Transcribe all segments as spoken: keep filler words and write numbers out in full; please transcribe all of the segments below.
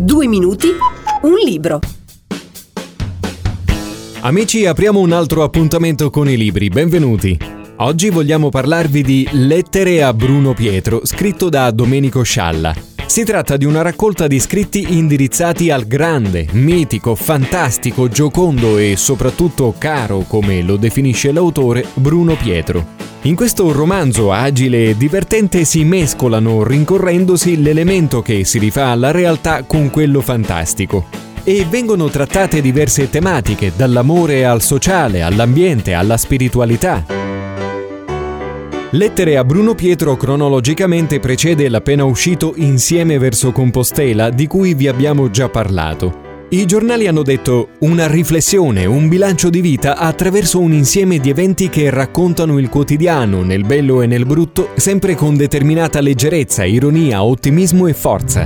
Due minuti, un libro. Amici, apriamo un altro appuntamento con i libri, benvenuti. Oggi vogliamo parlarvi di Lettere a Bruno Pietro, scritto da Domenico Scialla. Si tratta di una raccolta di scritti indirizzati al grande, mitico, fantastico, giocondo e soprattutto caro, come lo definisce l'autore, Bruno Pietro. In questo romanzo agile e divertente si mescolano, rincorrendosi, l'elemento che si rifà alla realtà con quello fantastico. E vengono trattate diverse tematiche, dall'amore al sociale, all'ambiente, alla spiritualità. Lettere a Bruno Pietro cronologicamente precede l'appena uscito Insieme verso Compostela, di cui vi abbiamo già parlato. I giornali hanno detto una riflessione, un bilancio di vita attraverso un insieme di eventi che raccontano il quotidiano, nel bello e nel brutto, sempre con determinata leggerezza, ironia, ottimismo e forza.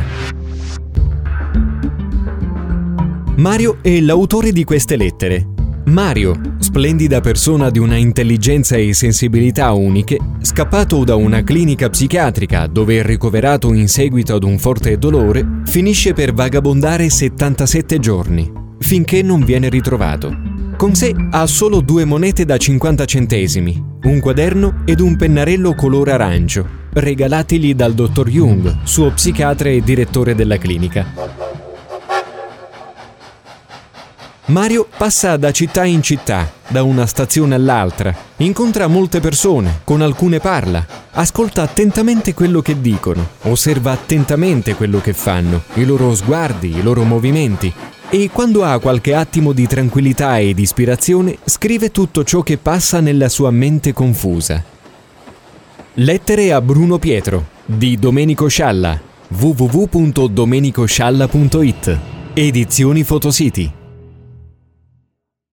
Mario è l'autore di queste lettere. Mario, splendida persona di una intelligenza e sensibilità uniche, scappato da una clinica psichiatrica dove è ricoverato in seguito ad un forte dolore, finisce per vagabondare settantasette giorni, finché non viene ritrovato. Con sé ha solo due monete da cinquanta centesimi, un quaderno ed un pennarello color arancio, regalatigli dal dottor Jung, suo psichiatra e direttore della clinica. Mario passa da città in città, da una stazione all'altra, incontra molte persone, con alcune parla, ascolta attentamente quello che dicono, osserva attentamente quello che fanno, i loro sguardi, i loro movimenti, e quando ha qualche attimo di tranquillità e di ispirazione, scrive tutto ciò che passa nella sua mente confusa. Lettere a Bruno Pietro, di Domenico Scialla, w w w punto domenico scialla punto it, Edizioni Fotositi.